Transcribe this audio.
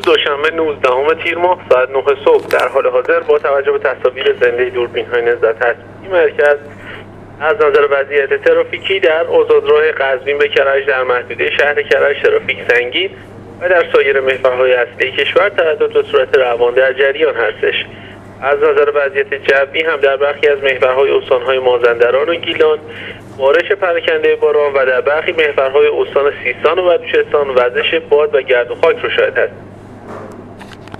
دوشنبه 19 تیر ماه ساعت 9 صبح در حال حاضر با توجه به تصاویر زنده دوربین‌های نظارت هستی مرکز از نظر وضعیت ترافیکی در آزادراه قزوین به کرج در محدوده شهر کرج ترافیک سنگین و در سایر محورهای اصلی کشور تردد به صورت روان در جریان هستش. از نظر وضعیت جوی هم در برخی از محورهای استان‌های مازندران و گیلان بارش پراکنده باران و در برخی محورهای استان سیستان و بلوچستان وزش باد و گرد و خاک رو شاهد هست.